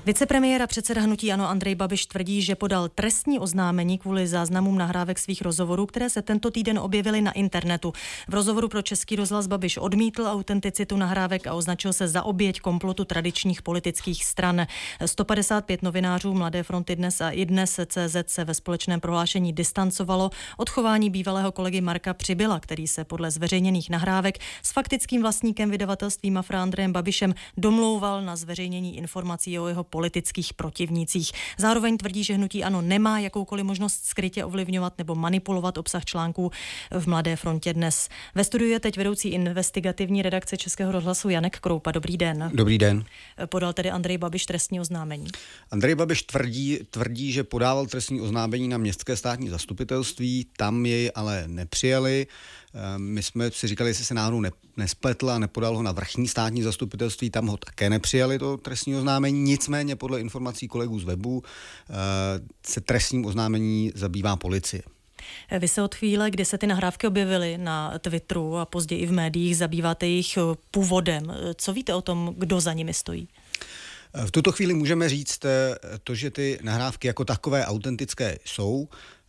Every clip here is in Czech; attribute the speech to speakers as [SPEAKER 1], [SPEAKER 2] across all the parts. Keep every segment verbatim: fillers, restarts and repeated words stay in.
[SPEAKER 1] Vicepremiér a předseda hnutí ANO Andrej Babiš tvrdí, že podal trestní oznámení kvůli záznamům nahrávek svých rozhovorů, které se tento týden objevily na internetu. V rozhovoru pro Český rozhlas Babiš odmítl autenticitu nahrávek a označil se za oběť komplotu tradičních politických stran. sto padesát pět novinářů Mladé fronty Dnes a iDnes tečka cé zet se ve společném prohlášení distancovalo od chování bývalého kolegy Marka Přibyla, který se podle zveřejněných nahrávek s faktickým vlastníkem vydavatelství Mafra Andrejem Babišem domlouval na zveřejnění informací o jeho politických protivnících. Zároveň tvrdí, že hnutí ANO nemá jakoukoliv možnost skrytě ovlivňovat nebo manipulovat obsah článků v Mladé frontě Dnes. Ve studiu je teď vedoucí investigativní redakce Českého rozhlasu Janek Kroupa. Dobrý den.
[SPEAKER 2] Dobrý den.
[SPEAKER 1] Podal tedy Andrej Babiš trestní oznámení.
[SPEAKER 2] Andrej Babiš tvrdí, tvrdí, že podával trestní oznámení na městské státní zastupitelství, tam jej ale nepřijali. My jsme si říkali, jestli se náhodou ne, nespletl a nepodal ho na vrchní státní zastupitelství, tam ho také nepřijali, to trestní oznámení. Nicméně podle informací kolegů z webu se trestním oznámení zabývá policie.
[SPEAKER 1] Vy se od chvíle, kdy se ty nahrávky objevily na Twitteru a později i v médiích, zabýváte jejich původem. Co víte o tom, kdo za nimi stojí?
[SPEAKER 2] V tuto chvíli můžeme říct to, že ty nahrávky jako takové autentické jsou.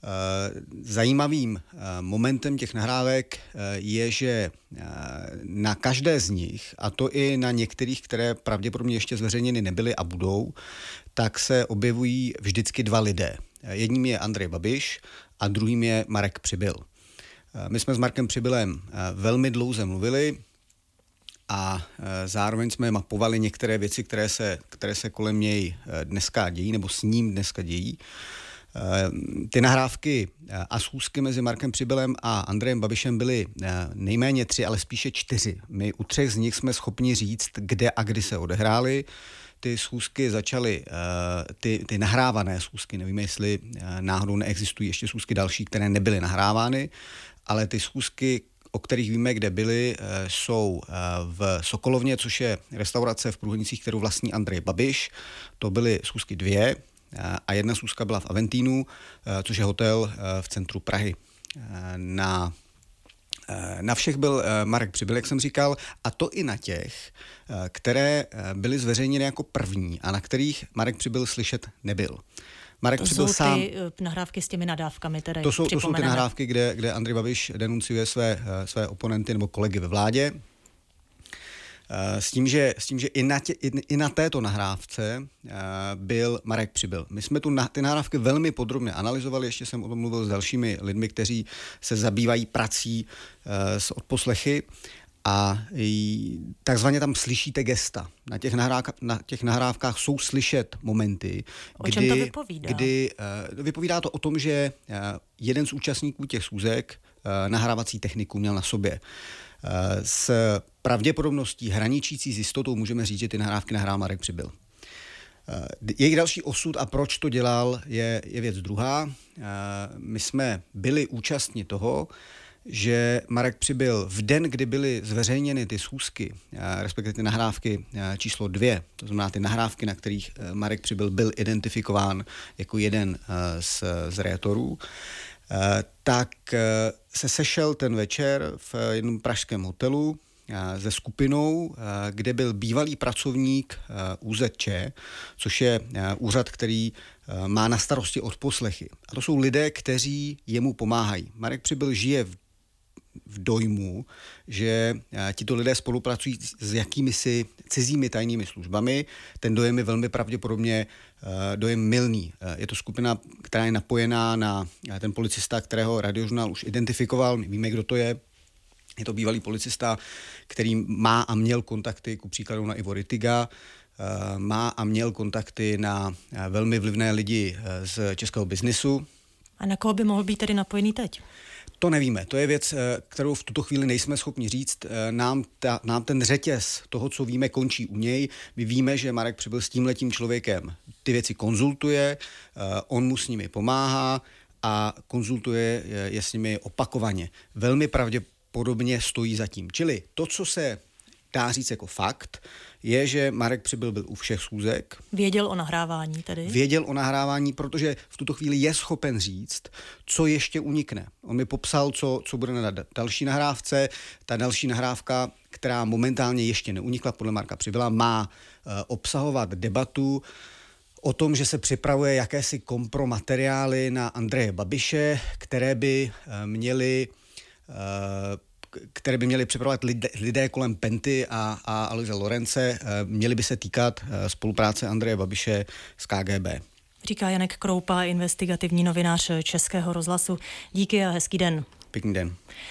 [SPEAKER 2] Zajímavým momentem těch nahrávek je, že na každé z nich, a to i na některých, které pravděpodobně ještě zveřejněny nebyly a budou, tak se objevují vždycky dva lidé. Jedním je Andrej Babiš a druhým je Marek Přibyl. My jsme s Markem Přibylem velmi dlouze mluvili a zároveň jsme mapovali některé věci, které se, které se kolem něj dneska dějí, nebo s ním dneska dějí. Ty nahrávky a schůzky mezi Markem Přibylem a Andrejem Babišem byly nejméně tři, ale spíše čtyři. My u třech z nich jsme schopni říct, kde a kdy se odehrály. Ty schůzky začaly, ty, ty nahrávané schůzky, nevíme, jestli náhodou neexistují ještě schůzky další, které nebyly nahrávány, ale ty schůzky, o kterých víme, kde byly, jsou v Sokolovně, což je restaurace v Průhonicích, kterou vlastní Andrej Babiš. To byly schůzky dvě a jedna schůzka byla v Aventínu, což je hotel v centru Prahy. Na Na všech byl Marek Přibyl, jak jsem říkal, a to i na těch, které byly zveřejněny jako první a na kterých Marek Přibyl slyšet nebyl. Marek
[SPEAKER 1] to
[SPEAKER 2] Přibyl
[SPEAKER 1] jsou
[SPEAKER 2] sám,
[SPEAKER 1] ty nahrávky s těmi nadávkami, tedy
[SPEAKER 2] to jsou, to jsou ty nahrávky, kde, kde Andrej Babiš denunciuje své, své oponenty nebo kolegy ve vládě. S tím, že, s tím, že i, na tě, i, i na této nahrávce uh, byl Marek Přibyl. My jsme tu na, ty nahrávky velmi podrobně analyzovali, ještě jsem o tom mluvil s dalšími lidmi, kteří se zabývají prací uh, s odposlechy a j, takzvaně tam slyšíte gesta. Na těch, nahrávka, na těch nahrávkách jsou slyšet momenty,
[SPEAKER 1] o
[SPEAKER 2] kdy,
[SPEAKER 1] čem to vypovídá?
[SPEAKER 2] kdy uh, vypovídá to o tom, že uh, jeden z účastníků těch schůzek uh, nahrávací techniku měl na sobě. S pravděpodobností hraničící s jistotou můžeme říct, že ty nahrávky nahrál Marek Přibyl. Jejich další osud a proč to dělal, je, je věc druhá. My jsme byli účastni toho, že Marek Přibyl v den, kdy byly zveřejněny ty schůzky, respektive ty nahrávky číslo dvě, to znamená ty nahrávky, na kterých Marek Přibyl byl identifikován jako jeden z, z rétorů, tak se sešel ten večer v jednom pražském hotelu se skupinou, kde byl bývalý pracovník ú zet če, což je úřad, který má na starosti odposlechy. A to jsou lidé, kteří jemu pomáhají. Marek Přibyl žije v v dojmu, že tito lidé spolupracují s jakýmisi cizími tajnými službami. Ten dojem je velmi pravděpodobně dojem mylný. Je to skupina, která je napojená na ten policista, kterého Radiožurnál už identifikoval. My víme, kdo to je. Je to bývalý policista, který má a měl kontakty, ku příkladu na Ivo Rittiga, má a měl kontakty na velmi vlivné lidi z českého biznisu.
[SPEAKER 1] A na koho by mohl být tedy napojený teď?
[SPEAKER 2] To nevíme. To je věc, kterou v tuto chvíli nejsme schopni říct. Nám, ta, nám ten řetěz toho, co víme, končí u něj. My víme, že Marek Přibyl s tímhletím člověkem ty věci konzultuje, on mu s nimi pomáhá a konzultuje je s nimi opakovaně. Velmi pravděpodobně stojí za tím. Čili to, co se dá říct jako fakt, je, že Marek Přibyl byl u všech schůzek.
[SPEAKER 1] Věděl o nahrávání tedy?
[SPEAKER 2] Věděl o nahrávání, protože v tuto chvíli je schopen říct, co ještě unikne. On mi popsal, co, co bude na další nahrávce. Ta další nahrávka, která momentálně ještě neunikla podle Marka Přibyla, má uh, obsahovat debatu o tom, že se připravuje jakési kompromateriály na Andreje Babiše, které by měly které by měly připravovat lidé, lidé kolem Penty a, a Aloise Lorence, měly by se týkat spolupráce Andreje Babiše s K G B.
[SPEAKER 1] Říká Janek Kroupa, investigativní novinář Českého rozhlasu. Díky a hezký den.
[SPEAKER 2] Pěkný den.